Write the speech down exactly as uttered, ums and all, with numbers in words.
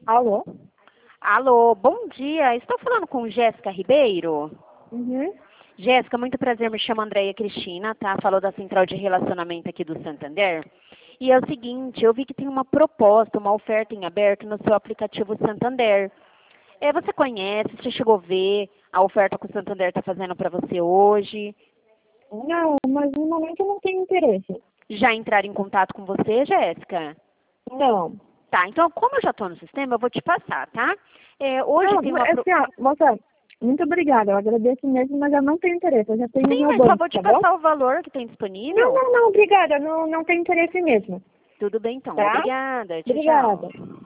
Alô? Alô, bom dia. Estou falando com Jéssica Ribeiro? Uhum. Jéssica, muito prazer. Me chamo Andréia Cristina, tá? Falou da Central de Relacionamento aqui do Santander. E é o seguinte, eu vi que tem uma proposta, uma oferta em aberto no seu aplicativo Santander. É, você conhece, você chegou a ver a oferta que o Santander está fazendo para você hoje? Não, mas no momento eu não tenho interesse. Já entraram em contato com você, Jéssica? Não. Tá, então como eu já estou no sistema, eu vou te passar, tá? É, hoje Não, tem uma... é pro- assim, ó, moça, muito obrigada, eu agradeço mesmo, mas eu não tenho interesse, eu já tenho o Sim, meu mas só banco, vou te tá bom? passar o valor que tem Não, disponível. não, não, obrigada, não, não tenho interesse mesmo, Tudo bem, então. tá? Obrigada. Tchau, Obrigada. tchau.